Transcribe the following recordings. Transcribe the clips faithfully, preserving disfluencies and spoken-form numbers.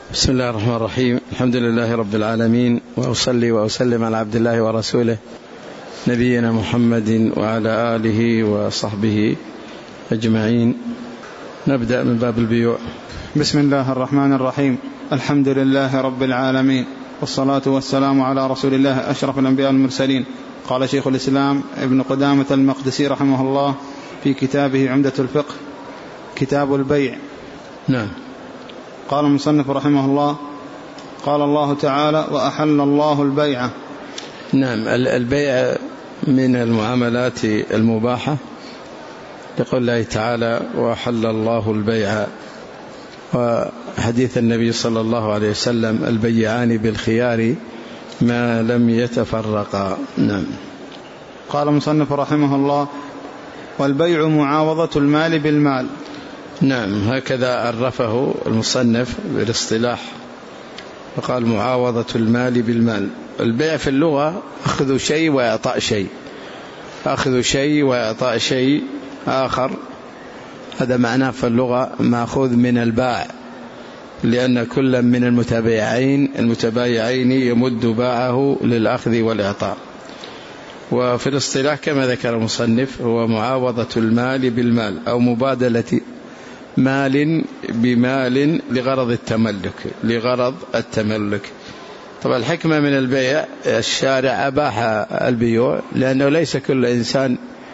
بسم الله الرحمن الرحيم. الحمد لله رب العالمين، وأصلي وأسلم على عبد الله ورسوله نبينا محمد وعلى آله وصحبه أجمعين. نبدأ من باب البيوع. بسم الله الرحمن الرحيم. الحمد لله رب العالمين، والصلاة والسلام على رسول الله أشرف الأنبياء والمرسلين. قال شيخ الإسلام ابن قدامة المقدسي رحمه الله في كتابه عمدة الفقه كتاب البيع. نعم. قال المصنف رحمه الله: قال الله تعالى: وأحل الله البيع. نعم، البيع من المعاملات المباحة، يقول الله تعالى: وأحل الله البيع. وحديث النبي صلى الله عليه وسلم: البيعان بالخيار ما لم يتفرقا. نعم. قال المصنف رحمه الله: والبيع معاوضة المال بالمال. نعم، هكذا عرفه المصنف بالاصطلاح، فقال: معاوضة المال بالمال. البيع في اللغة أخذ شيء وإعطاء شيء، أخذ شيء وإعطاء شيء آخر، هذا معناه في اللغة مأخوذ من الباع، لأن كل من المتبايعين المتبايعين يمد باعه للأخذ والإعطاء. وفي الاصطلاح كما ذكر المصنف هو معاوضة المال بالمال، أو مبادلة مال بمال لغرض التملك لغرض التملك طبعا الحكمة من البيع، الشارع أباح البيوع، لأنه ليس كل إنسان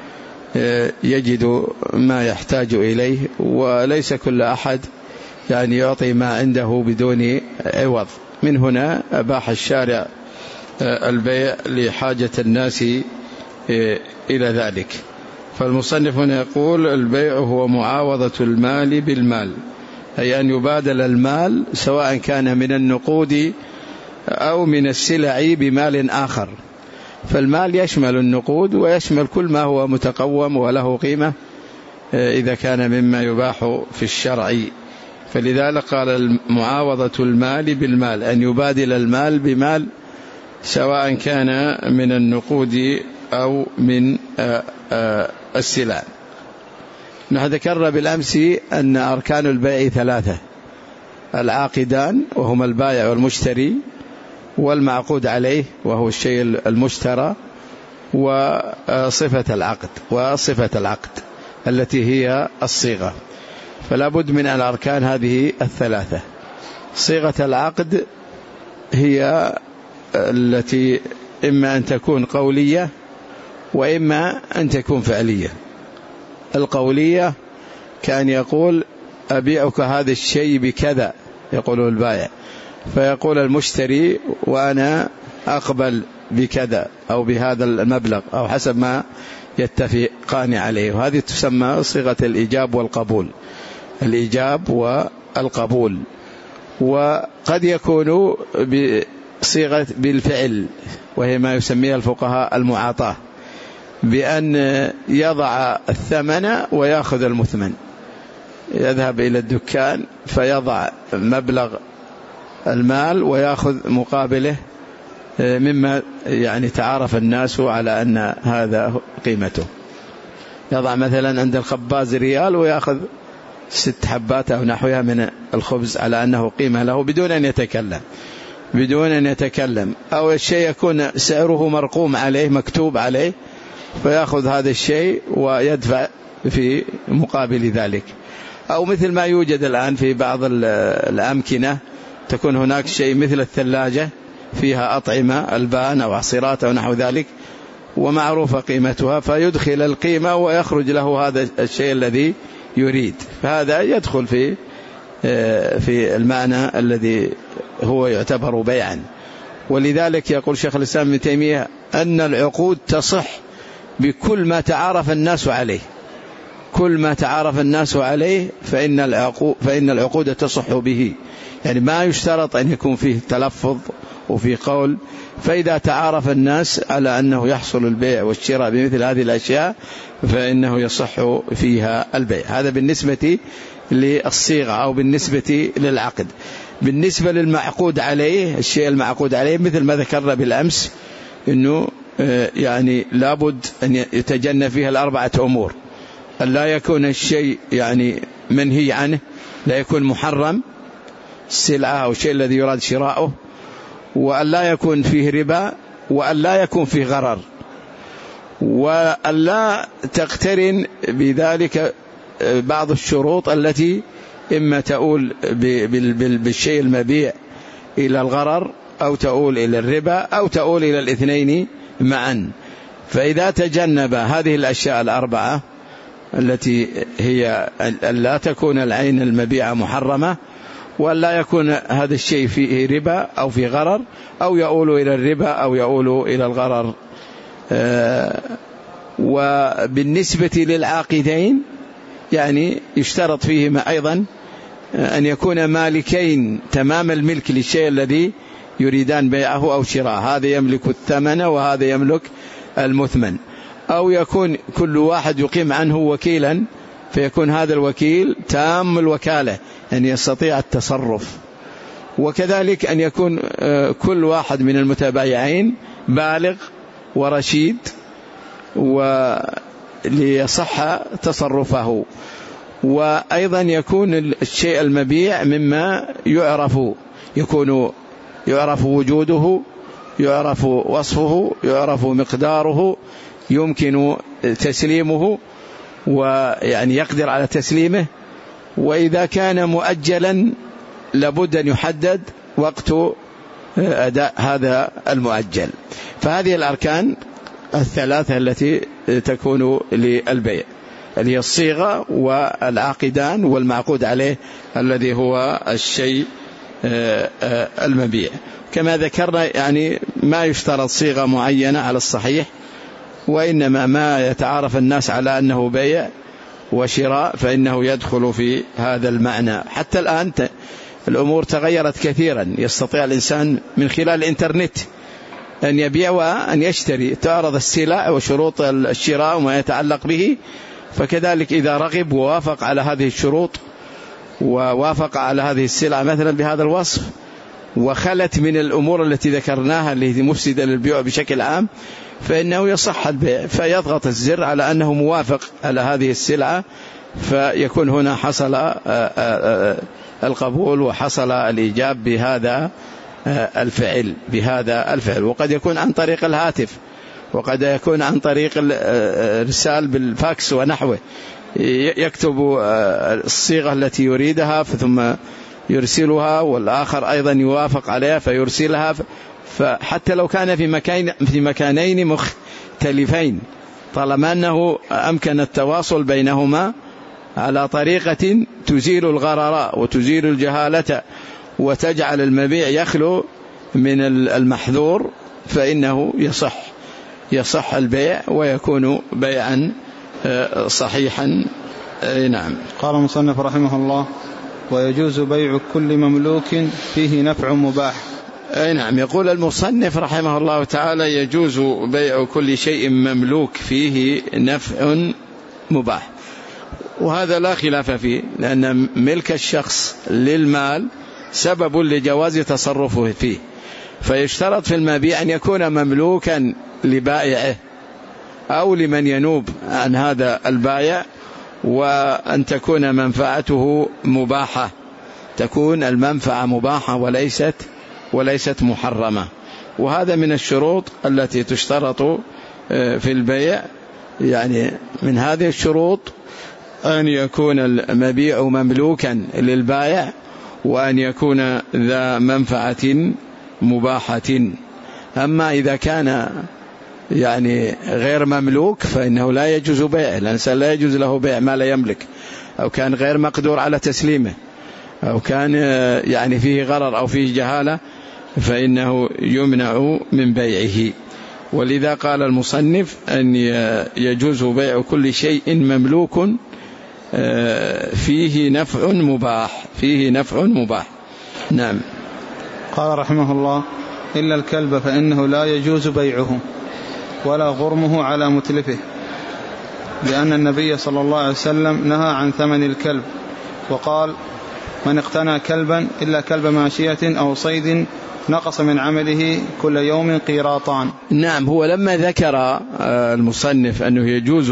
يجد ما يحتاج إليه، وليس كل أحد يعني يعطي ما عنده بدون عوض. من هنا أباح الشارع البيع لحاجة الناس إلى ذلك. فالمصنف هنا يقول: البيع هو معاوضة المال بالمال، أي أن يبادل المال سواء كان من النقود أو من السلع بمال آخر. فالمال يشمل النقود ويشمل كل ما هو متقوم وله قيمة إذا كان مما يباح في الشرع. فلذلك قال: معاوضة المال بالمال، أن يبادل المال بمال سواء كان من النقود أو من السلع. نحن ذكرنا بالأمس أن أركان البيع ثلاثة: العاقدان وهما البائع والمشتري، والمعقود عليه وهو الشيء المشترى، وصفة العقد وصفة العقد التي هي الصيغة. فلا بد من الأركان هذه الثلاثة. صيغة العقد هي التي إما أن تكون قولية وإما أن تكون فعلية. القولية كان يقول: أبيعك هذا الشيء بكذا، يقوله البائع، فيقول المشتري: وأنا أقبل بكذا أو بهذا المبلغ أو حسب ما يتفقان عليه. وهذه تسمى صيغة الإيجاب والقبول، الإيجاب والقبول. وقد يكون بصيغة بالفعل، وهي ما يسميها الفقهاء المعاطاة، بأن يضع الثمن ويأخذ المثمن، يذهب إلى الدكان فيضع مبلغ المال ويأخذ مقابله مما يعني تعارف الناس على أن هذا قيمته. يضع مثلا عند الخباز ريال ويأخذ ست حبات أو نحوها من الخبز على أنه قيمة له بدون أن يتكلم بدون أن يتكلم أو الشيء يكون سعره مرقوم عليه مكتوب عليه، فيأخذ هذا الشيء ويدفع في مقابل ذلك. أو مثل ما يوجد الآن في بعض الأمكنة، تكون هناك شيء مثل الثلاجة فيها أطعمة ألبان أو عصيرات أو نحو ذلك، ومعروفة قيمتها، فيدخل القيمة ويخرج له هذا الشيء الذي يريد. فهذا يدخل في في المعنى الذي هو يعتبر بيعا. ولذلك يقول شيخ الإسلام ابن تيمية أن العقود تصح بكل ما تعارف الناس عليه، كل ما تعارف الناس عليه فإن العقود, فإن العقود تصح به. يعني ما يشترط أن يكون فيه تلفظ وفي قول، فإذا تعارف الناس على أنه يحصل البيع والشراء بمثل هذه الأشياء فإنه يصح فيها البيع. هذا بالنسبة للصيغة أو بالنسبة للعقد. بالنسبة للمعقود عليه، الشيء المعقود عليه مثل ما ذكرنا بالأمس، أنه يعني لابد أن يتجنب فيها الأربعة أمور: أن لا يكون الشيء يعني منهي عنه، لا يكون محرم، السلعة أو الشيء الذي يراد شراؤه، وأن لا يكون فيه ربا، وأن لا يكون فيه غرر، وأن لا تقترن بذلك بعض الشروط التي إما تؤول بالشيء المبيع إلى الغرر، أو تؤول إلى الربا، أو تؤول إلى الاثنين معا. فإذا تجنب هذه الأشياء الأربعة التي هي أن لا تكون العين المبيعة محرمة، وأن لا يكون هذا الشيء فيه ربا أو فيه غرر، أو يؤول إلى الربا أو يؤول إلى الغرر. وبالنسبة للعاقدين يعني يشترط فيهما أيضا أن يكون مالكين تمام الملك للشيء الذي يريدان بيعه أو شراءه، هذا يملك الثمن وهذا يملك المثمن، أو يكون كل واحد يقيم عنه وكيلا، فيكون هذا الوكيل تام الوكالة أن يستطيع التصرف. وكذلك أن يكون كل واحد من المتبايعين بالغ ورشيد وليصح تصرفه. وأيضا يكون الشيء المبيع مما يعرف، يكون يعرف وجوده، يعرف وصفه، يعرف مقداره، يمكن تسليمه ويعني يقدر على تسليمه. وإذا كان مؤجلا لابد أن يحدد وقت أداء هذا المؤجل. فهذه الأركان الثلاثة التي تكون للبيع، اللي هي الصيغة والعاقدان والمعقود عليه الذي هو الشيء المبيع. كما ذكرنا يعني ما يشترط صيغة معينة على الصحيح، وإنما ما يتعارف الناس على أنه بيع وشراء فإنه يدخل في هذا المعنى. حتى الآن الأمور تغيرت كثيرا، يستطيع الإنسان من خلال الإنترنت أن يبيع وأن يشتري، تعرض السلع وشروط الشراء وما يتعلق به. فكذلك إذا رغب ووافق على هذه الشروط ووافق على هذه السلعة مثلا بهذا الوصف، وخلت من الأمور التي ذكرناها التي مفسدة للبيع بشكل عام، فإنه يصح البيع، فيضغط الزر على أنه موافق على هذه السلعة، فيكون هنا حصل القبول وحصل الإيجاب بهذا الفعل بهذا الفعل. وقد يكون عن طريق الهاتف، وقد يكون عن طريق الرسال بالفاكس ونحوه، يكتب الصيغة التي يريدها ثم يرسلها، والآخر أيضا يوافق عليها فيرسلها. فحتى لو كان في مكان في مكانين مختلفين، طالما أنه أمكن التواصل بينهما على طريقة تزيل الغرر وتزيل الجهالة وتجعل المبيع يخلو من المحذور، فإنه يصح يصح البيع ويكون بيعا صحيحا. نعم. قال المصنف رحمه الله: ويجوز بيع كل مملوك فيه نفع مباح. أي نعم. يقول المصنف رحمه الله تعالى: يجوز بيع كل شيء مملوك فيه نفع مباح. وهذا لا خلاف فيه، لأن ملك الشخص للمال سبب لجواز تصرفه فيه، فيشترط في المبيع أن يكون مملوكا لبائعه أو لمن ينوب عن هذا البائع، وأن تكون منفعته مباحة، تكون المنفعة مباحة وليست وليست محرمة. وهذا من الشروط التي تشترط في البيع. يعني من هذه الشروط أن يكون المبيع مملوكا للبائع، وأن يكون ذا منفعة مباحة. أما إذا كان يعني غير مملوك فإنه لا يجوز بيعه، الإنسان لا يجوز له بيع ما لا يملك، أو كان غير مقدور على تسليمه، أو كان يعني فيه غرر أو فيه جهالة، فإنه يمنع من بيعه. ولذا قال المصنف أن يجوز بيع كل شيء مملوك فيه نفع مباح فيه نفع مباح. نعم. قال رحمه الله: إلا الكلب فإنه لا يجوز بيعه ولا غرمه على متلفه، لأن النبي صلى الله عليه وسلم نهى عن ثمن الكلب، وقال: من اقتنى كلبا إلا كلب ماشية أو صيد نقص من عمله كل يوم قيراطان. نعم. هو لما ذكر المصنف أنه يجوز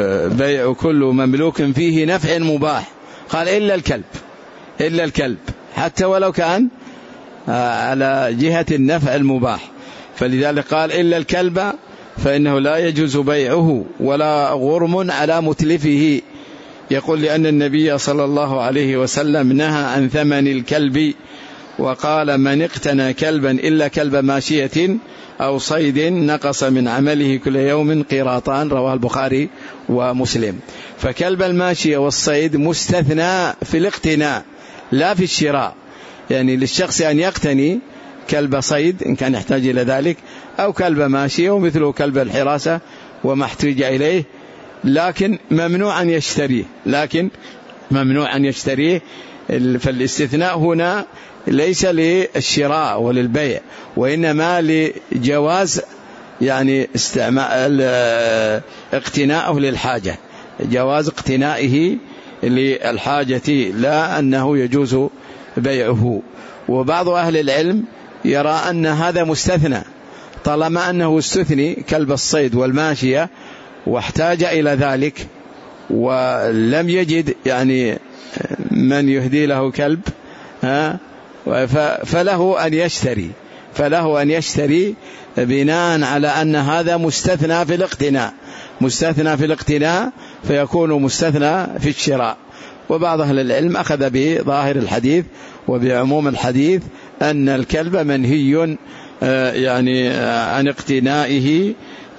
بيع كل مملوك فيه نفع مباح، قال إلا الكلب إلا الكلب حتى ولو كان على جهة النفع المباح. فلذلك قال إلا الكلب فإنه لا يجوز بيعه ولا غرم على متلفه. يقول لأن النبي صلى الله عليه وسلم نهى عن ثمن الكلب، وقال من اقتنى كلبا إلا كلب ماشية أو صيد نقص من عمله كل يوم قيراطان، رواه البخاري ومسلم. فكلب الماشية والصيد مستثنى في الاقتناء لا في الشراء، يعني للشخص أن يقتني كلب صيد إن كان يحتاج إلى ذلك، أو كلب ماشية ومثله كلب الحراسة وما احتاج إليه، لكن ممنوع أن يشتريه، لكن ممنوع أن يشتريه. فالاستثناء هنا ليس للشراء وللبيع، وإنما لجواز يعني استعمال اقتناءه للحاجة، جواز اقتنائه للحاجة، لا أنه يجوز بيعه. وبعض أهل العلم يرى أن هذا مستثنى، طالما أنه استثني كلب الصيد والماشية واحتاج إلى ذلك ولم يجد يعني من يهدي له كلب، ها فله أن يشتري فله أن يشتري بناء على أن هذا مستثنى في الاقتناء، مستثنى في الاقتناء فيكون مستثنى في الشراء. وبعض أهل العلم أخذ بظاهر الحديث وبعموم الحديث أن الكلب منهي يعني عن اقتنائه،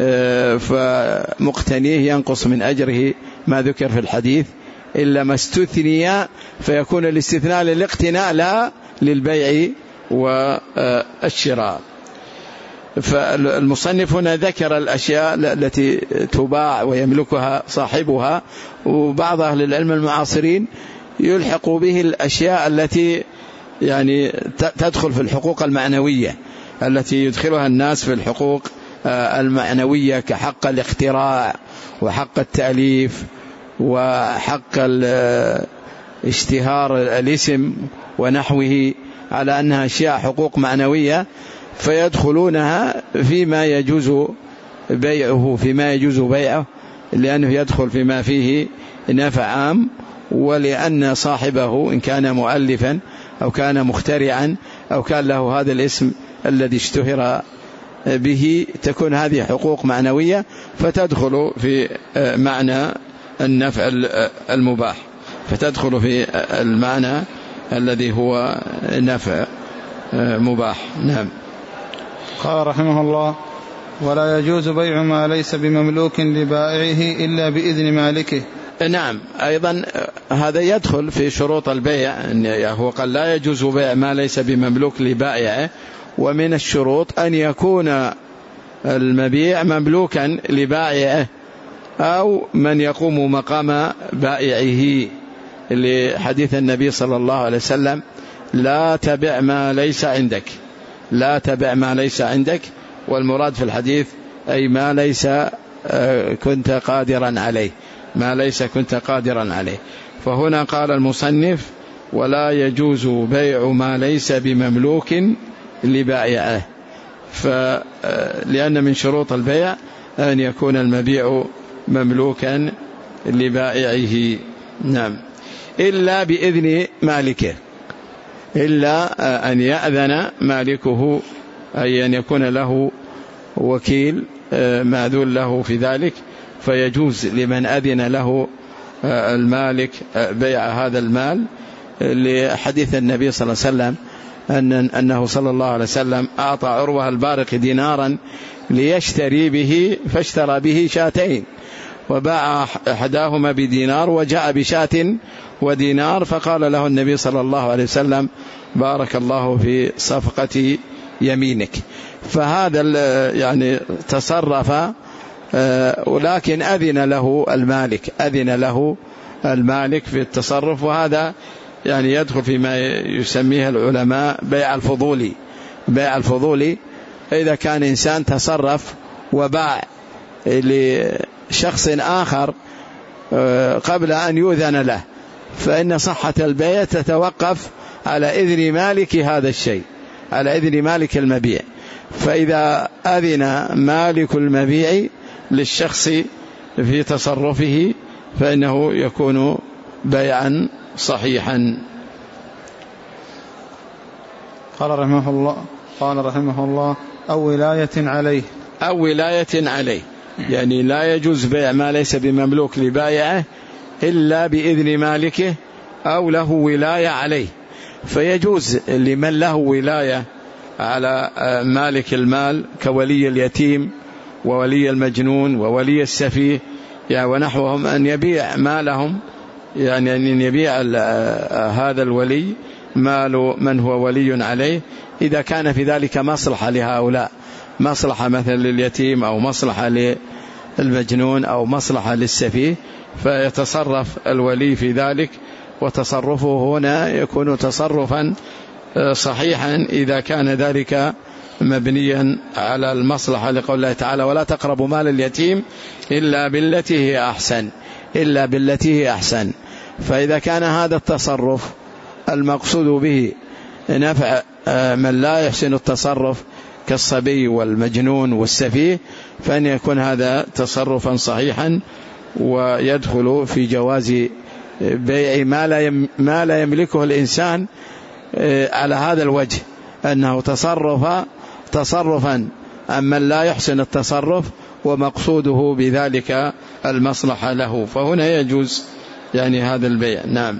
فمقتنيه ينقص من أجره ما ذكر في الحديث إلا ما استثني، فيكون الاستثناء للاقتناء لا للبيع والشراء. فالمصنف هنا ذكر الأشياء التي تباع ويملكها صاحبها، وبعض أهل العلم المعاصرين يلحق به الأشياء التي يعني تدخل في الحقوق المعنوية، التي يدخلها الناس في الحقوق المعنوية كحق الاختراع وحق التأليف وحق اشتهار الاسم ونحوه، على أنها أشياء حقوق معنوية، فيدخلونها فيما يجوز بيعه فيما يجوز بيعه لأنه يدخل فيما فيه نفع عام، ولأن صاحبه إن كان مؤلفا أو كان مخترعا أو كان له هذا الاسم الذي اشتهر به، تكون هذه حقوق معنوية فتدخل في معنى النفع المباح، فتدخل في المعنى الذي هو نفع مباح. نعم. قال رحمه الله: ولا يجوز بيع ما ليس بمملوك لبائعه إلا بإذن مالكه. نعم، أيضا هذا يدخل في شروط البيع، هو قال لا يجوز بيع ما ليس بمملوك لبائعه، ومن الشروط أن يكون المبيع مملوكا لبائعه أو من يقوم مقام بائعه، لحديث النبي صلى الله عليه وسلم: لا تبع ما ليس عندك، لا تبع ما ليس عندك. والمراد في الحديث أي ما ليس كنت قادرا عليه، ما ليس كنت قادرا عليه. فهنا قال المصنف: ولا يجوز بيع ما ليس بمملوك لبائعه، لأن من شروط البيع أن يكون المبيع مملوكا لبائعه. نعم. إلا بإذن مالكه، إلا أن يأذن مالكه، أي أن يكون له وكيل ماذون له في ذلك، فيجوز لمن أذن له المالك بيع هذا المال، لحديث النبي صلى الله عليه وسلم أن أنه صلى الله عليه وسلم أعطى عروة البارق دينارا ليشتري به، فاشترى به شاتين، وباع أحداهما بدينار وجاء بشاة ودينار، فقال له النبي صلى الله عليه وسلم: بارك الله في صفقة يمينك. فهذا يعني تصرف، ولكن أذن له المالك، أذن له المالك في التصرف، وهذا يعني يدخل فيما يسميه العلماء بيع الفضولي. بيع الفضولي إذا كان إنسان تصرف وباع لشخص آخر قبل أن يؤذن له، فإن صحة البيع تتوقف على إذن مالك هذا الشيء، على إذن مالك المبيع. فإذا أذن مالك المبيع للشخص في تصرفه فإنه يكون بيعا صحيحا. قال رحمه الله قال رحمه الله أو ولاية عليه أو ولاية عليه، يعني لا يجوز بيع ما ليس بمملوك لبائعه إلا بإذن مالكه أو له ولاية عليه. فيجوز لمن له ولاية على مالك المال كولي اليتيم وولي المجنون وولي السفيه يعني ونحوهم أن يبيع مالهم، يعني أن يبيع هذا الولي مال من هو ولي عليه إذا كان في ذلك مصلحة لهؤلاء، مصلحة مثلا لليتيم أو مصلحة للمجنون أو مصلحة للسفيه، فيتصرف الولي في ذلك، وتصرفه هنا يكون تصرفا صحيحا إذا كان ذلك مبنيا على المصلحة، لقول الله تعالى ولا تقربوا مال اليتيم إلا بالتي هي أحسن إلا بالتي هي أحسن. فإذا كان هذا التصرف المقصود به نفع من لا يحسن التصرف كالصبي والمجنون والسفيه، فأن يكون هذا تصرفا صحيحا ويدخل في جواز بيع ما لا يملكه الإنسان على هذا الوجه، أنه تصرف تصرفا أما لا يحسن التصرف ومقصوده بذلك المصلحة له، فهنا يجوز يعني هذا البيع. نعم.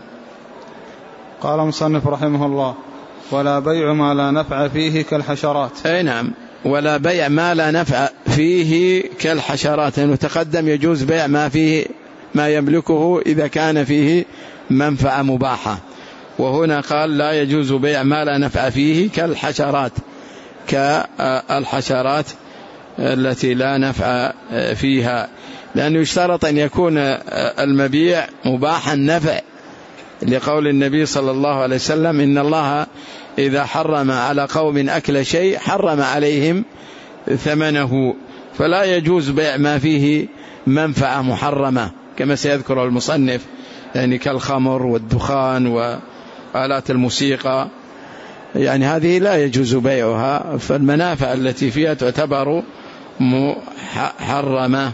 قال مصنف رحمه الله ولا بيع ما لا نفع فيه كالحشرات. أي نعم، ولا بيع ما لا نفع فيه كالحشرات، لأنه تقدم يجوز بيع ما فيه ما يملكه إذا كان فيه منفعة مباحة، وهنا قال لا يجوز بيع ما لا نفع فيه كالحشرات، كالحشرات التي لا نفع فيها، لأنه يشترط أن يكون المبيع مباح النفع، لقول النبي صلى الله عليه وسلم إن الله إذا حرم على قوم أكل شيء حرم عليهم ثمنه، فلا يجوز بيع ما فيه منفعة محرمة كما سيذكر المصنف، يعني كالخمر والدخان وآلات الموسيقى، يعني هذه لا يجوز بيعها، فالمنافع التي فيها تعتبر محرمة.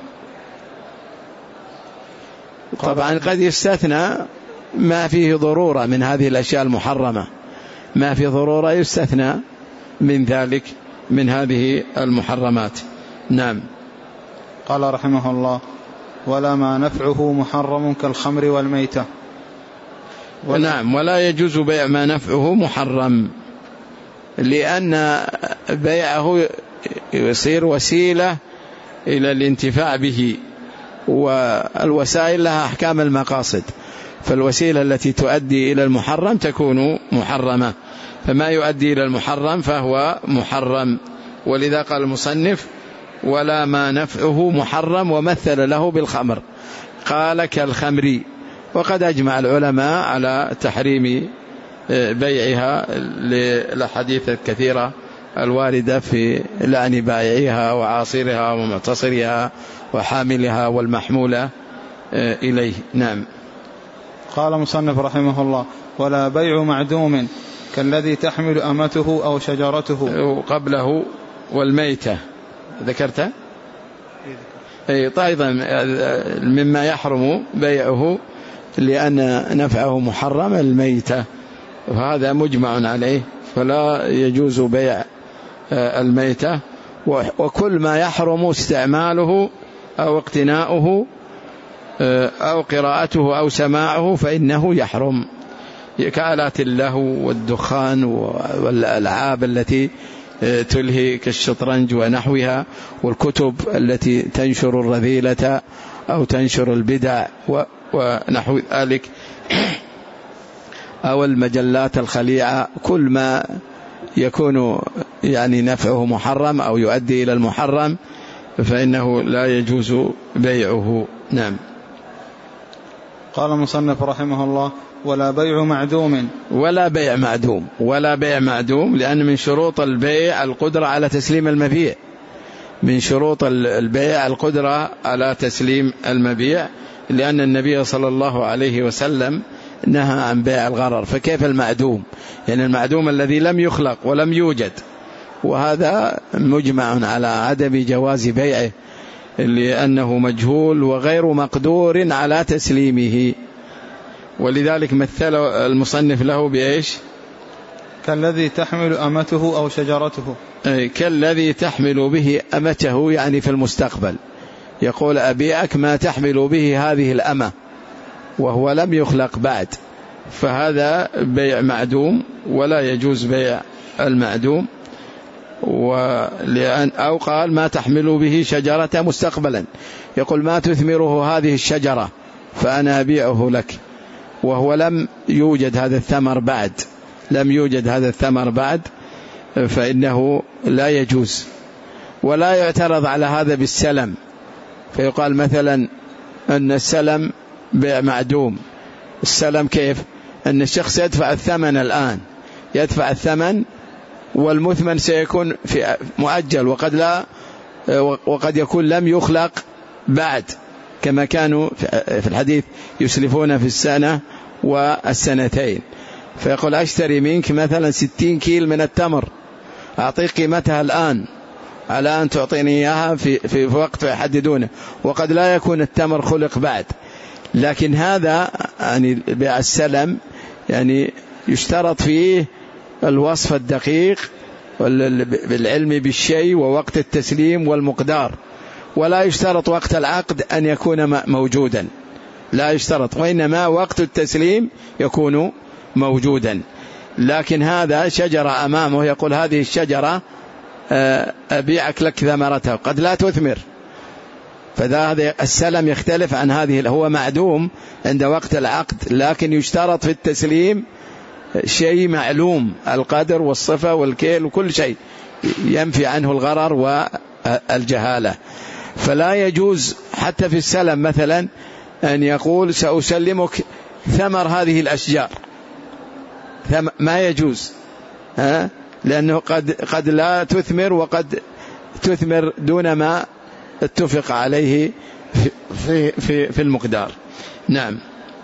طبعا قد يستثنى ما فيه ضرورة من هذه الأشياء المحرمة، ما في ضرورة يستثنى من ذلك من هذه المحرمات. نعم. قال رحمه الله ولا ما نفعه محرم كالخمر والميتة. نعم، ولا يجوز بيع ما نفعه محرم، لأن بيعه يصير وسيلة إلى الانتفاع به، والوسائل لها أحكام المقاصد، فالوسيلة التي تؤدي إلى المحرم تكون محرمة، فما يؤدي إلى المحرم فهو محرم. ولذا قال المصنف ولا ما نفعه محرم، ومثل له بالخمر، قال كالخمر. وقد أجمع العلماء على تحريم بيعها للحديث الكثيرة الواردة في لعن بائعها وعاصرها ومعتصرها وحاملها والمحمولة إليه. نعم. قال مصنف رحمه الله ولا بيع معدوم كالذي تحمل أمته أو شجرته. قبله والميتة ذكرتها؟ أي طيب، مما يحرم بيعه لأن نفعه محرم الميتة، وهذا مجمع عليه، فلا يجوز بيع الميتة. وكل ما يحرم استعماله أو اقتناؤه أو قراءته أو سماعه فإنه يحرم، كآلات اللهو والدخان والألعاب التي تلهي كالشطرنج ونحوها، والكتب التي تنشر الرذيلة أو تنشر البدع ونحو ذلك، أو المجلات الخليعة، كل ما يكون يعني نفعه محرم أو يؤدي إلى المحرم فإنه لا يجوز بيعه. نعم. قال المصنف رحمه الله ولا بيع معدوم. ولا بيع معدوم، ولا بيع معدوم، لأن من شروط البيع القدرة على تسليم المبيع، من شروط البيع القدرة على تسليم المبيع، لأن النبي صلى الله عليه وسلم نهى عن بيع الغرر، فكيف المعدوم؟ يعني المعدوم الذي لم يخلق ولم يوجد، وهذا مجمع على عدم جواز بيعه لأنه مجهول وغير مقدور على تسليمه. ولذلك مثل المصنف له بإيش؟ كالذي تحمل أمته أو شجرته. كالذي تحمل به أمته يعني في المستقبل، يقول أبيعك ما تحمل به هذه الأمة وهو لم يخلق بعد، فهذا بيع معدوم ولا يجوز بيع المعدوم. ولأن أو قال ما تحمل به شجرة مستقبلا، يقول ما تثمره هذه الشجرة فأنا أبيعه لك وهو لم يوجد هذا الثمر بعد، لم يوجد هذا الثمر بعد فإنه لا يجوز. ولا يعترض على هذا بالسلم، فيقال مثلا أن السلم بيع معدوم. السلم كيف؟ أن الشخص يدفع الثمن الآن، يدفع الثمن والمثمن سيكون في مؤجل، وقد لا وقد يكون لم يخلق بعد، كما كانوا في الحديث يسلفون في السنة والسنتين. فيقول أشتري منك مثلا ستين كيل من التمر، أعطيك قيمتها الآن على أن تعطيني إياها في, في وقت يحددونه، وقد لا يكون التمر خلق بعد. لكن هذا يعني بيع السلم يعني يشترط فيه الوصف الدقيق بالعلم بالشيء ووقت التسليم والمقدار، ولا يشترط وقت العقد أن يكون موجودا، لا يشترط، وإنما وقت التسليم يكون موجودا. لكن هذا شجرة أمامه يقول هذه الشجرة أبيعك لك ثمرتها، قد لا تثمر، فهذا السلم يختلف عن هذه، هو معدوم عند وقت العقد لكن يشترط في التسليم شيء معلوم، القدر والصفة والكيل وكل شيء ينفي عنه الغرر والجهالة. فلا يجوز حتى في السلم مثلا أن يقول سأسلمك ثمر هذه الأشجار، ما يجوز، ها؟ لأنه قد, قد لا تثمر وقد تثمر دون ما اتفق عليه في, في, في, في المقدار. نعم.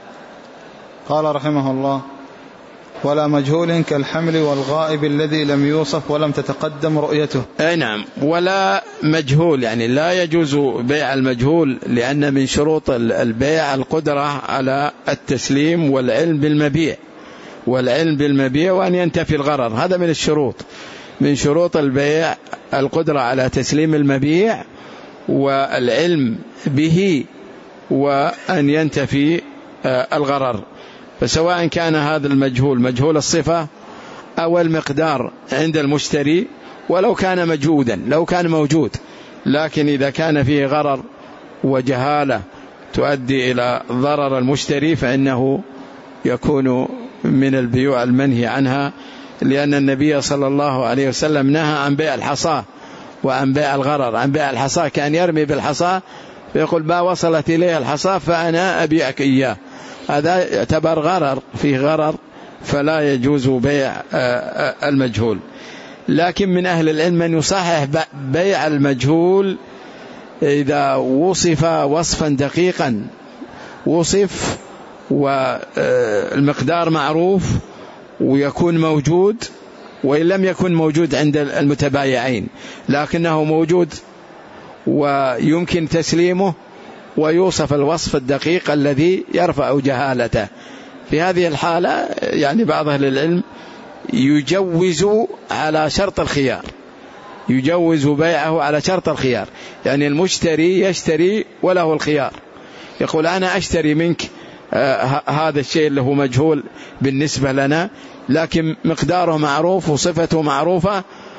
قال رحمه الله ولا مجهول كالحمل والغائب الذي لم يوصف ولم تتقدم رؤيته. أي نعم، ولا مجهول يعني لا يجوز بيع المجهول، لأن من شروط البيع القدرة على التسليم والعلم بالمبيع، والعلم بالمبيع وأن ينتفي الغرر، هذا من الشروط، من شروط البيع القدرة على تسليم المبيع والعلم به وأن ينتفي الغرر. فسواء كان هذا المجهول مجهول الصفة أو المقدار عند المشتري، ولو كان موجودا، لو كان موجود، لكن إذا كان فيه غرر وجهالة تؤدي إلى ضرر المشتري فإنه يكون من البيوع المنهي عنها، لأن النبي صلى الله عليه وسلم نهى عن بيع الحصاة وعن بيع الغرر. عن بيع الحصاة كان يرمي بالحصاة فيقول ما وصلت إليه الحصاة فأنا أبيعك إياه، هذا يعتبر غرر، فيه غرر، فلا يجوز بيع المجهول. لكن من أهل العلم من يصحح بيع المجهول إذا وصف وصفا دقيقا، وصف والمقدار معروف ويكون موجود، وإن لم يكن موجود عند المتبايعين لكنه موجود ويمكن تسليمه، ويوصف الوصف الدقيق الذي يرفع جهالته. في هذه الحالة يعني بعض أهل العلم يجوز على شرط الخيار، يجوز بيعه على شرط الخيار، يعني المشتري يشتري وله الخيار، يقول أنا أشتري منك آه هذا الشيء اللي هو مجهول بالنسبة لنا، لكن مقداره معروف وصفته معروفة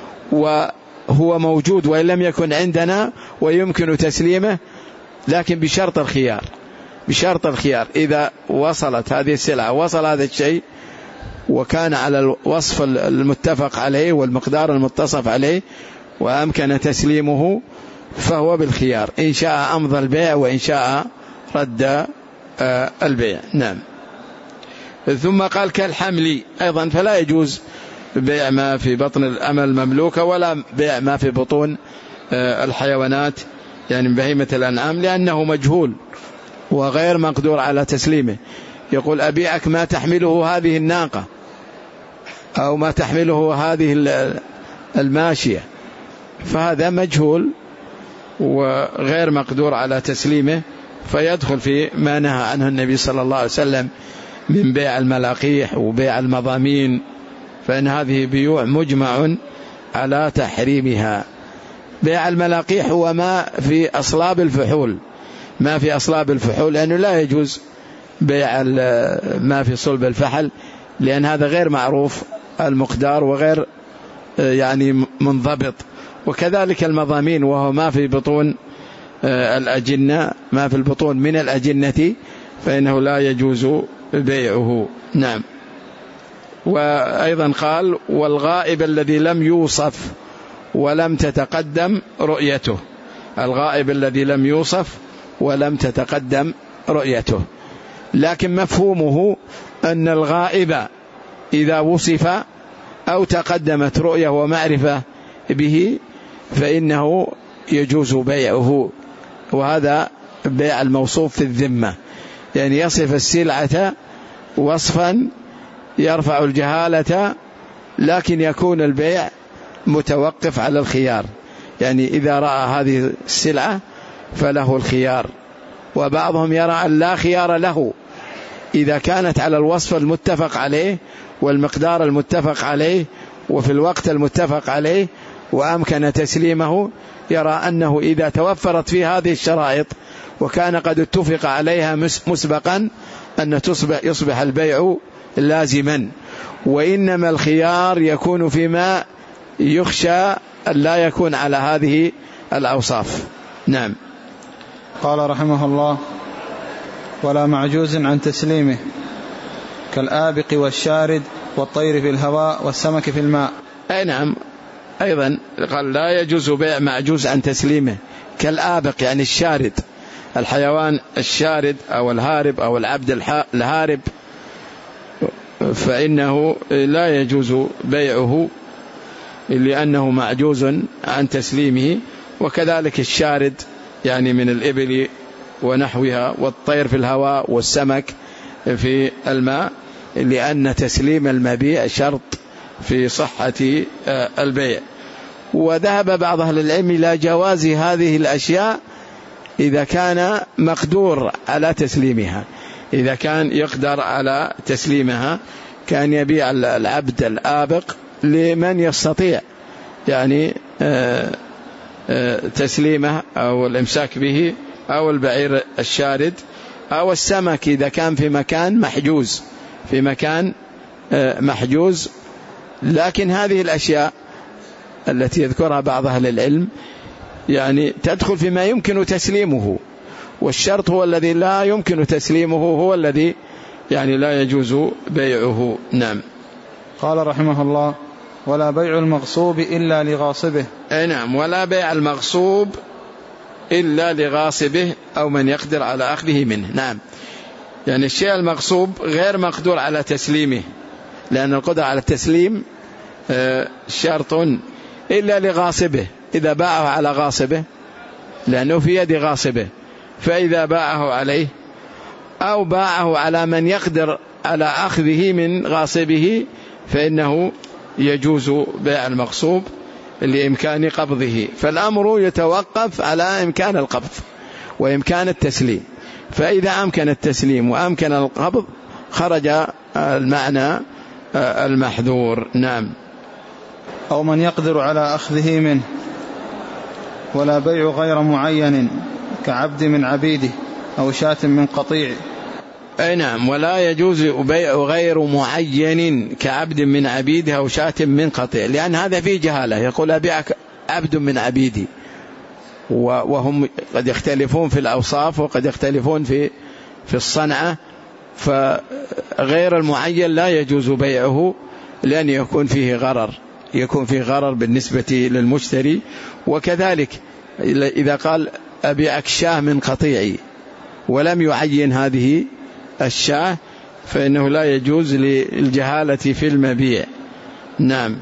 وهو موجود وإن لم يكن عندنا ويمكن تسليمه، لكن بشرط الخيار، بشرط الخيار إذا وصلت هذه السلعة، وصل هذا الشيء وكان على الوصف المتفق عليه والمقدار المتصف عليه وأمكن تسليمه فهو بالخيار، إن شاء أمضى البيع وإن شاء رد البيع. نعم. ثم قال كالحمل أيضا، فلا يجوز بيع ما في بطن الأمة المملوكة ولا بيع ما في بطون الحيوانات يعني بهيمة الأنعام، لأنه مجهول وغير مقدور على تسليمه. يقول أبيعك ما تحمله هذه الناقة أو ما تحمله هذه الماشية، فهذا مجهول وغير مقدور على تسليمه، فيدخل في ما نهى عنه النبي صلى الله عليه وسلم من بيع الملاقيح وبيع المضامين فإن هذه بيوع مجمع على تحريمها. بيع الملاقيح هو ما في أصلاب الفحول، ما في أصلاب الفحول، لأنه لا يجوز بيع ما في صلب الفحل، لأن هذا غير معروف المقدار وغير يعني منضبط. وكذلك المضامين وهو ما في بطون الأجنة، ما في البطون من الأجنة، فإنه لا يجوز بيعه. نعم. وأيضا قال والغائب الذي لم يوصف ولم تتقدم رؤيته، الغائب الذي لم يوصف ولم تتقدم رؤيته، لكن مفهومه أن الغائب إذا وصف أو تقدمت رؤية ومعرفة به فإنه يجوز بيعه. وهذا بيع الموصوف في الذمة، يعني يصف السلعة وصفا يرفع الجهالة، لكن يكون البيع متوقف على الخيار، يعني إذا رأى هذه السلعة فله الخيار. وبعضهم يرى أن لا خيار له إذا كانت على الوصف المتفق عليه والمقدار المتفق عليه وفي الوقت المتفق عليه وأمكن تسليمه، يرى أنه إذا توفرت في هذه الشرائط وكان قد اتفق عليها مسبقا أن تصبح يصبح البيع لازما. وإنما الخيار يكون فيما يخشى أن لا يكون على هذه الأوصاف. نعم. قال رحمه الله ولا معجوز عن تسليمه كالآبق والشارد والطير في الهواء والسمك في الماء. أي نعم. أيضا قال لا يجوز بيع معجوز عن تسليمه كالآبق، يعني الشارد، الحيوان الشارد أو الهارب أو العبد الهارب، فإنه لا يجوز بيعه لأنه معجوز عن تسليمه. وكذلك الشارد يعني من الإبل ونحوها، والطير في الهواء والسمك في الماء، لأن تسليم المبيع شرط في صحة البيع. وذهب بعض أهل العلم إلى جواز هذه الأشياء إذا كان مقدور على تسليمها، إذا كان يقدر على تسليمها، كان يبيع العبد الآبق لمن يستطيع يعني تسليمه أو الإمساك به، أو البعير الشارد، أو السمك إذا كان في مكان محجوز، في مكان محجوز. لكن هذه الأشياء التي يذكرها بعض أهل العلم يعني تدخل فيما يمكن تسليمه، والشرط هو الذي لا يمكن تسليمه، هو الذي يعني لا يجوز بيعه. نعم. قال رحمه الله ولا بيع المغصوب إلا لغاصبه. أي نعم. ولا بيع المغصوب إلا لغاصبه أو من يقدر على أخذه منه. نعم. يعني الشيء المغصوب غير مقدور على تسليمه، لأن القدرة على التسليم شرط، إلا لغاصبه، إذا باعه على غاصبه لأنه في يد غاصبه، فإذا باعه عليه أو باعه على من يقدر على أخذه من غاصبه فإنه يجوز بيع المغصوب لإمكان قبضه. فالأمر يتوقف على إمكان القبض وإمكان التسليم، فإذا أمكن التسليم وأمكن القبض خرج المعنى المحذور. نعم. أو من يقدر على أخذه منه. ولا بيع غير معين كعبد من عبيده أو شاة من قطيع. أي نعم. ولا يجوز بيع غير معين كعبد من عبيده أو شاة من قطيع، لأن هذا فيه جهالة. يقول أبيعك عبد من عبيدي، وهم قد يختلفون في الأوصاف وقد يختلفون في في الصنعة، فغير المعين لا يجوز بيعه لأن يكون فيه غرر، يكون فيه غرر بالنسبة للمشتري. وكذلك إذا قال أبيعك شاه من قطيعي ولم يعين هذه الشاه فإنه لا يجوز للجهالة في المبيع. نعم.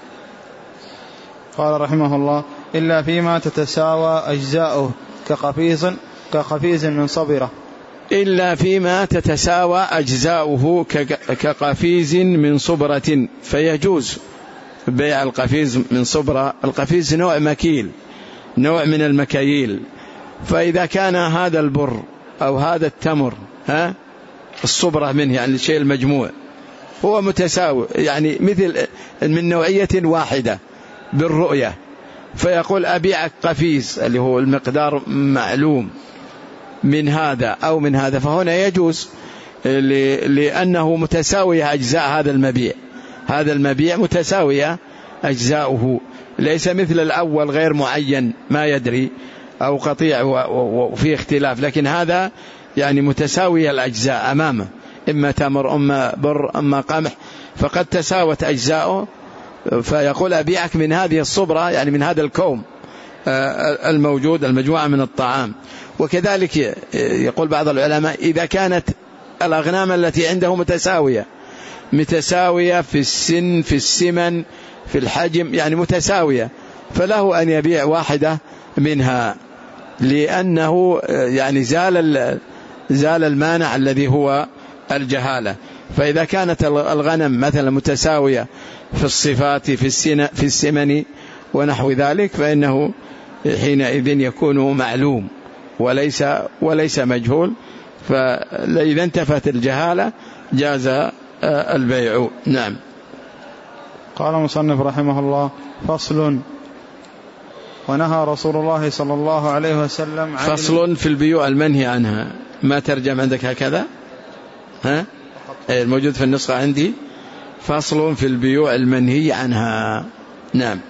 قال رحمه الله إلا فيما تتساوى أجزاؤه كقفيز كقفيز من صبرة. إلا فيما تتساوى أجزاؤه كقفيز من صبرة، فيجوز بيع القفيز من صبرة. القفيز نوع مكيل، نوع من المكاييل، فإذا كان هذا البر أو هذا التمر ها الصبرة منه يعني الشيء المجموع هو متساوي، يعني مثل من نوعية واحدة بالرؤية، فيقول أبيعك قفيز اللي هو المقدار معلوم من هذا أو من هذا، فهنا يجوز لأنه متساوية أجزاء هذا المبيع، هذا المبيع متساوية أجزاؤه، ليس مثل الأول غير معين ما يدري أو قطيع وفي اختلاف، لكن هذا يعني متساوية الأجزاء أمامه، إما تمر أما بر أما قمح، فقد تساوت أجزاؤه، فيقول أبيعك من هذه الصبرة يعني من هذا الكوم الموجود المجموعة من الطعام. وكذلك يقول بعض العلماء إذا كانت الأغنام التي عنده متساوية متساوية في السن في السمن في الحجم يعني متساوية، فله أن يبيع واحدة منها، لأنه يعني زال زال المانع الذي هو الجهالة. فإذا كانت الغنم مثلا متساوية في الصفات في السن في السمن ونحو ذلك، فإنه حينئذ يكون معلوم وليس وليس مجهول، فإذا انتفت الجهالة جاز البيع. نعم. قال مصنف رحمه الله: فصل. ونهى رسول الله صلى الله عليه وسلم عن فصل في البيوع المنهي عنها. ما ترجم عندك هكذا؟ ها؟ الموجود في النسخة عندي فصل في البيوع المنهي عنها. نعم.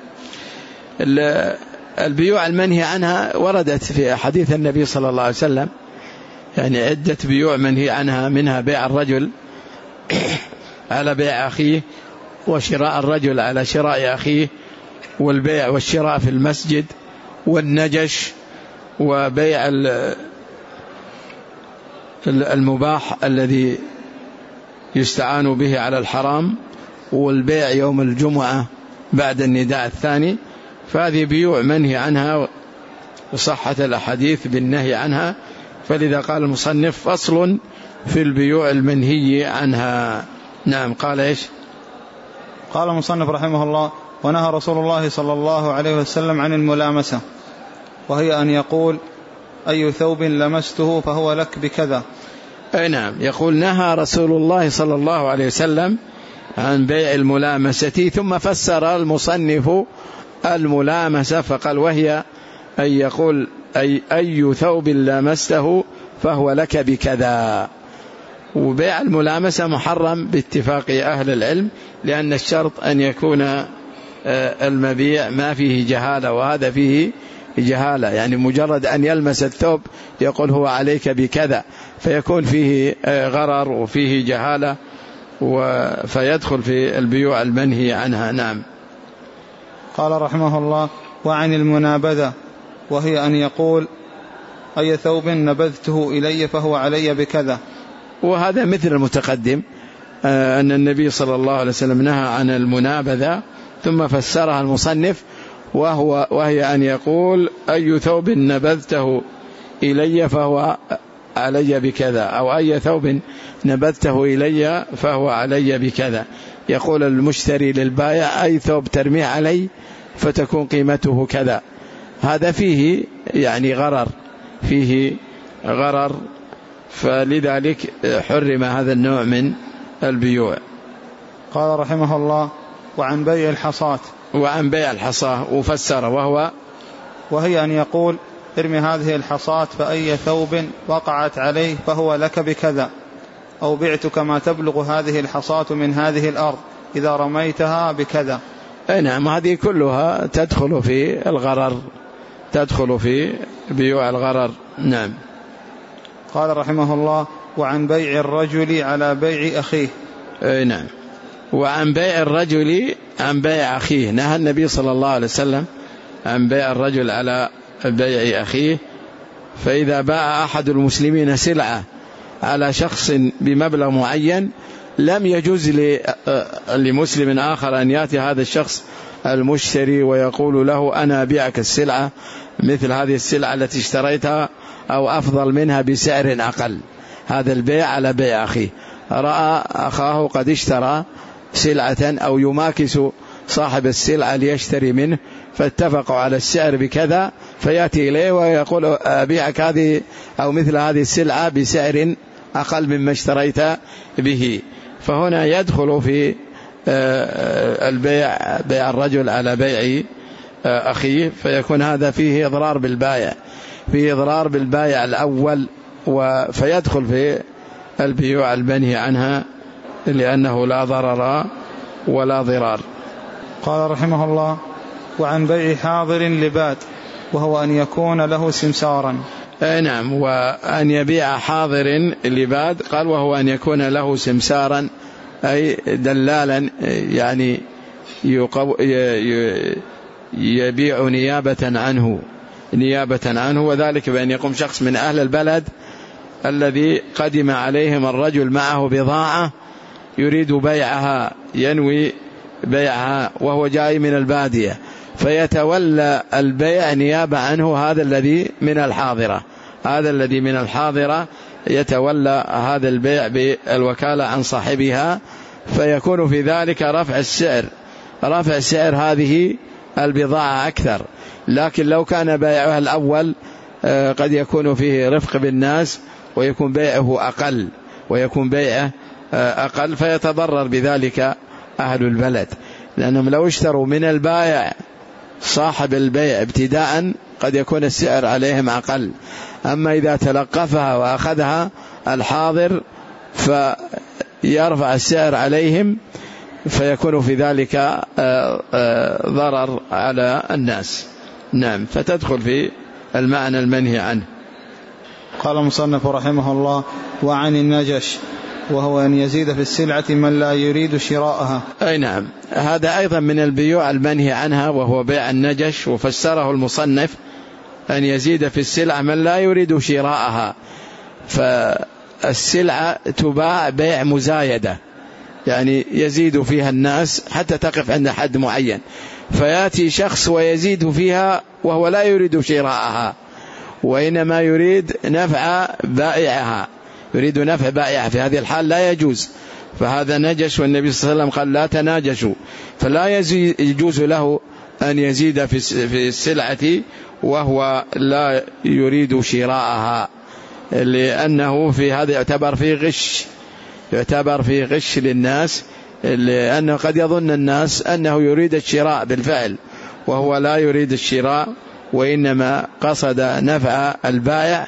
البيوع المنهي عنها وردت في حديث النبي صلى الله عليه وسلم، يعني عدة بيوع منهي عنها، منها بيع الرجل على بيع أخيه، وشراء الرجل على شراء أخيه، والبيع والشراء في المسجد، والنجش، وبيع المباح الذي يستعان به على الحرام، والبيع يوم الجمعة بعد النداء الثاني. فهذه بيوع منهي عنها وصحت الأحاديث بالنهي عنها، فلذا قال المصنف فصل في البيوع المنهي عنها. نعم. قال إيش؟ قال المصنف رحمه الله: ونهى رسول الله صلى الله عليه وسلم عن الملامسة، وهي أن يقول: أي ثوب لمسته فهو لك بكذا. أي نعم. يقول نهى رسول الله صلى الله عليه وسلم عن بيع الملامسة، ثم فسر المصنف الملامسة فقال: وهي أن يقول أي, أي ثوب لمسته فهو لك بكذا. وبيع الملامسة محرم باتفاق أهل العلم، لأن الشرط أن يكون المبيع ما فيه جهالة، وهذا فيه جهالة، يعني مجرد أن يلمس الثوب يقول هو عليك بكذا، فيكون فيه غرر وفيه جهالة، فيدخل في البيوع المنهي عنها. نعم. قال رحمه الله: وعن المنابذة، وهي أن يقول: أي ثوب نبذته إلي فهو علي بكذا. وهذا مثل المتقدم، أن النبي صلى الله عليه وسلم نهى عن المنابذة، ثم فسرها المصنف وهو وهي أن يقول: أي ثوب نبذته إلي فهو علي بكذا، أو أي ثوب نبذته إلي فهو علي بكذا. يقول المشتري للبائع: أي ثوب ترميه علي فتكون قيمته كذا. هذا فيه يعني غرر، فيه غرر، فلذلك حرم هذا النوع من البيوع. قال رحمه الله: وعن بيع الحصاة. وعن بيع الحصاة وفسر وهو وهي أن يقول: ارمي هذه الحصاة فأي ثوب وقعت عليه فهو لك بكذا، أو بعتك ما تبلغ هذه الحصاة من هذه الأرض إذا رميتها بكذا. أي نعم. هذه كلها تدخل في الغرر، تدخل في بيوع الغرر. نعم. قال رحمه الله: وعن بيع الرجل على بيع أخيه. أي نعم. وعن بيع الرجل عن بيع أخيه، نهى النبي صلى الله عليه وسلم عن بيع الرجل على بيع أخيه. فإذا باع أحد المسلمين سلعة على شخص بمبلغ معين، لم يجوز لمسلم آخر أن يأتي هذا الشخص المشتري ويقول له: أنا أبيعك السلعة مثل هذه السلعة التي اشتريتها أو أفضل منها بسعر أقل. هذا البيع على بيع أخيه. رأى أخاه قد اشترى سلعة أو يماكس صاحب السلعة ليشتري منه، فاتفقوا على السعر بكذا، فيأتي إليه ويقول: أبيعك هذه أو مثل هذه السلعة بسعر أقل مما اشتريت به. فهنا يدخل في البيع بيع الرجل على بيع أخيه، فيكون هذا فيه إضرار بالبائع، فيه إضرار بالبائع الأول، فيدخل في البيوع المنهي عنها لأنه لا ضرر ولا ضرار. قال رحمه الله: وعن بيع حاضر لباد وهو أن يكون له سمسارا. أي نعم، وأن يبيع حاضر لباد قال وهو أن يكون له سمسارا أي دلالا، يعني يبيع نيابة عنه نيابة عنه وذلك بأن يقوم شخص من أهل البلد الذي قدم عليهم الرجل معه بضاعة يريد بيعها، ينوي بيعها وهو جاي من البادية، فيتولى البيع نيابة عنه هذا الذي من الحاضرة هذا الذي من الحاضرة يتولى هذا البيع بالوكالة عن صاحبها، فيكون في ذلك رفع السعر رفع السعر هذه البضاعة أكثر. لكن لو كان بيعها الأول قد يكون فيه رفق بالناس ويكون بيعه أقل ويكون بيعه أقل فيتضرر بذلك أهل البلد، لأنهم لو اشتروا من البائع صاحب البيع ابتداء قد يكون السعر عليهم أقل، أما إذا تلقفها وأخذها الحاضر فيرفع السعر عليهم فيكون في ذلك ضرر على الناس. نعم، فتدخل في المعنى المنهي عنه. قال المصنف رحمه الله: وعن النجش وهو أن يزيد في السلعة من لا يريد شراءها. أي نعم، هذا أيضا من البيوع المنهي عنها وهو بيع النجش، وفسره المصنف أن يزيد في السلعة من لا يريد شراءها، فالسلعة تباع بيع مزايدة، يعني يزيد فيها الناس حتى تقف عند حد معين، فيأتي شخص ويزيد فيها وهو لا يريد شراءها وإنما يريد نفع بائعها يريد نفع بائعها في هذه الحال لا يجوز، فهذا نجش، والنبي صلى الله عليه وسلم قال لا تناجشوا، فلا يجوز له أن يزيد في السلعة وهو لا يريد شراءها، لأنه في هذا يعتبر فيه غش يعتبر فيه غش للناس، لأنه قد يظن الناس أنه يريد الشراء بالفعل وهو لا يريد الشراء، وإنما قصد نفع البائع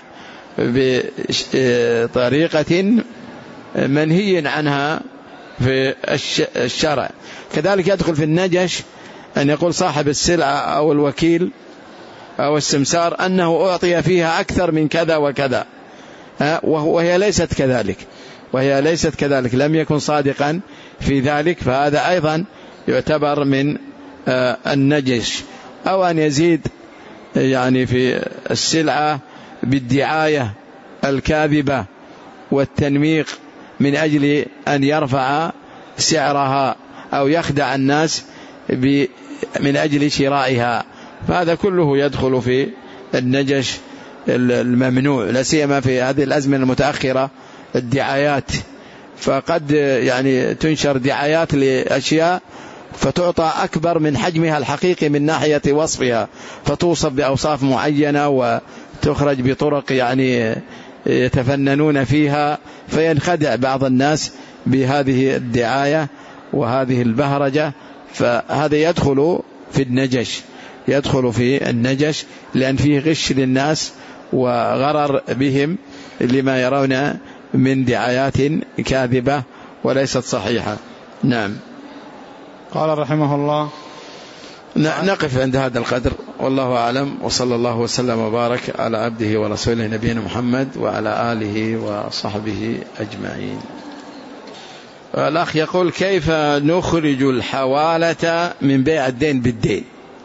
بطريقة منهي عنها في الشرع. كذلك يدخل في النجش أن يقول صاحب السلعة أو الوكيل أو السمسار أنه أعطي فيها أكثر من كذا وكذا، وهي ليست كذلك وهي ليست كذلك لم يكن صادقا في ذلك، فهذا أيضا يعتبر من النجش. أو أن يزيد يعني في السلعة بالدعاية الكاذبة والتنميق من أجل أن يرفع سعرها أو يخدع الناس من أجل شرائها، فهذا كله يدخل في النجش الممنوع، لا سيما في هذه الأزمنة المتأخرة الدعايات، فقد يعني تنشر دعايات لأشياء فتعطى أكبر من حجمها الحقيقي من ناحية وصفها، فتوصف بأوصاف معينة وتخرج بطرق يعني يتفننون فيها، فينخدع بعض الناس بهذه الدعاية وهذه البهرجة، فهذا يدخل في النجش يدخل في النجش لأن فيه غش للناس وغرر بهم لما يرون من دعايات كاذبة وليست صحيحة. نعم. قال رحمه الله: نقف عند هذا القدر، والله أعلم، وصلى الله وسلم وبارك على عبده ورسوله نبينا محمد وعلى آله وصحبه أجمعين. الأخ يقول: كيف نخرج الحوالة من بيع الدين بالدين؟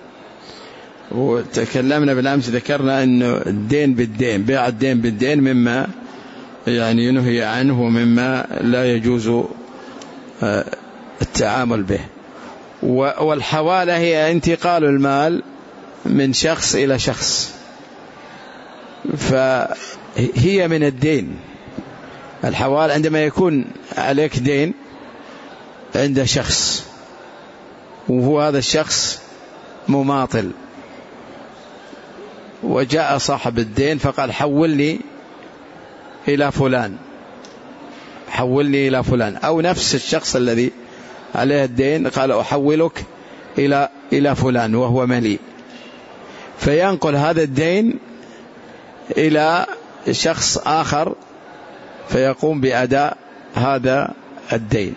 وتكلمنا بالأمس ذكرنا أن الدين بالدين بيع الدين بالدين مما يعني ينهي عنه ومما لا يجوز التعامل به. والحوالة هي انتقال المال من شخص إلى شخص، فهي من الدين. الحوالة عندما يكون عليك دين عند شخص وهو هذا الشخص مماطل، وجاء صاحب الدين فقال حولني إلى فلان حولني إلى فلان، أو نفس الشخص الذي عليه الدين قال أحولك إلى إلى فلان وهو مليء، فينقل هذا الدين إلى شخص آخر فيقوم بأداء هذا الدين.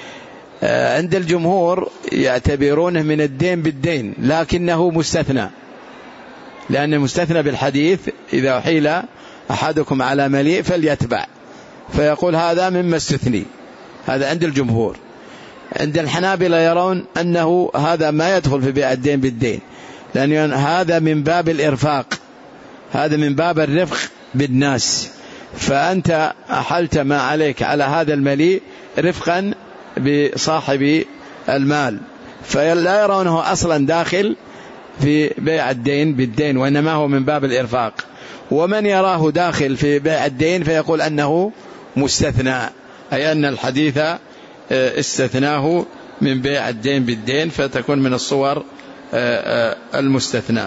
عند الجمهور يعتبرونه من الدين بالدين، لكنه مستثنى، لأنه مستثنى بالحديث إذا حيل أحدكم على مليء فليتبع، فيقول هذا مما استثني. هذا عند الجمهور. عند الحنابلة يرون أنه هذا ما يدخل في بيع الدين بالدين، لأن هذا من باب الإرفاق، هذا من باب الرفق بالناس، فأنت أحلت ما عليك على هذا المليء رفقا بصاحب المال، فلا يرونه أصلا داخل في بيع الدين بالدين، وإنما هو من باب الإرفاق. ومن يراه داخل في بيع الدين فيقول أنه مستثنى، أي أن الحديث استثناه من بيع الدين بالدين، فتكون من الصور المستثنى.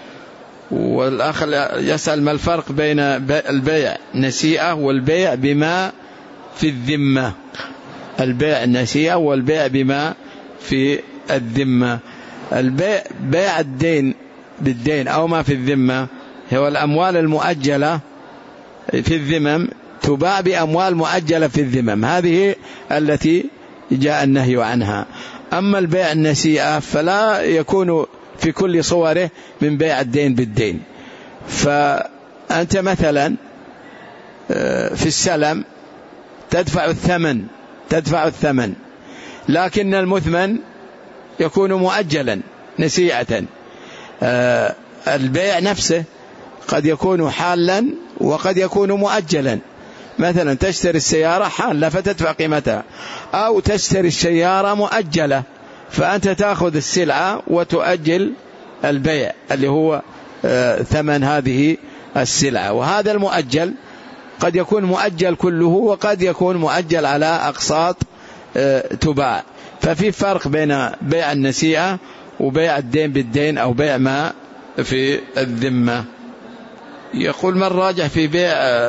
والآخر يسأل ما الفرق بين البيع نسيئة والبيع بما في الذمة. البيع النسيئة والبيع بما في الذمة. البيع بيع الدين بالدين أو ما في الذمة هو الأموال المؤجلة في الذمم تباع بأموال مؤجلة في الذمم، هذه التي جاء النهي عنها. أما البيع النسيئة فلا يكون في كل صوره من بيع الدين بالدين. فأنت مثلا في السلم تدفع الثمن تدفع الثمن لكن المثمن يكون مؤجلا نسيئة. البيع نفسه قد يكون حالا وقد يكون مؤجلا، مثلا تشتري السيارة حالة فتدفع قيمتها، أو تشتري السيارة مؤجلة فأنت تأخذ السلعة وتؤجل البيع اللي هو ثمن هذه السلعة. وهذا المؤجل قد يكون مؤجل كله وقد يكون مؤجل على أقساط تباع. ففي فرق بين بيع النسيئة وبيع الدين بالدين أو بيع ما في الذمة. يقول من راجح في بيع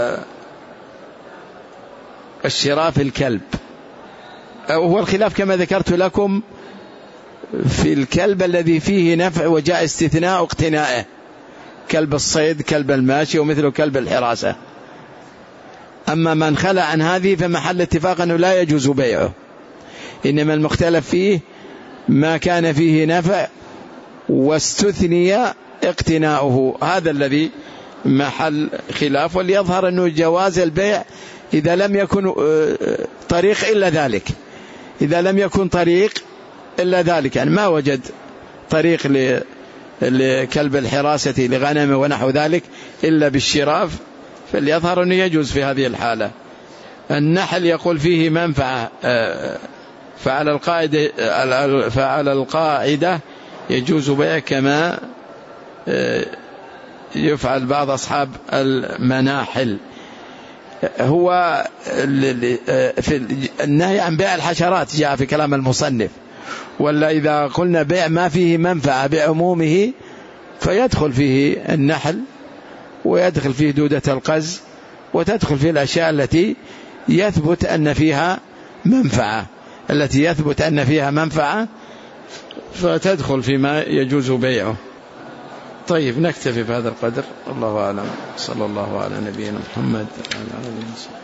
الشراء في الكلب؟ وهو الخلاف كما ذكرت لكم في الكلب الذي فيه نفع وجاء استثناء اقتنائه، كلب الصيد، كلب الماشي، ومثل كلب الحراسة. أما من خلى عن هذه فمحل اتفاق أنه لا يجوز بيعه، إنما المختلف فيه ما كان فيه نفع واستثني اقتناؤه، هذا الذي محل خلاف. وليظهر أنه جواز البيع إذا لم يكن طريق إلا ذلك، إذا لم يكن طريق إلا ذلك، يعني ما وجد طريق لكلب الحراسة لغنمه ونحو ذلك إلا بالشراف، فليظهر أنه يجوز في هذه الحالة. النحل يقول فيه منفعة، فعلى القاعدة فعلى القاعدة يجوز بيع كما يفعل بعض أصحاب المناحل. هو في النهي عن بيع الحشرات جاء في كلام المصنف، ولا إذا قلنا بيع ما فيه منفعة بعمومه فيدخل فيه النحل ويدخل فيه دودة القز وتدخل فيه الأشياء التي يثبت أن فيها منفعة التي يثبت أن فيها منفعة فتدخل فيما يجوز بيعه. طيب نكتفي بهذا القدر، الله أعلم، صلى الله على نبينا محمد وعلى آله وصحبه.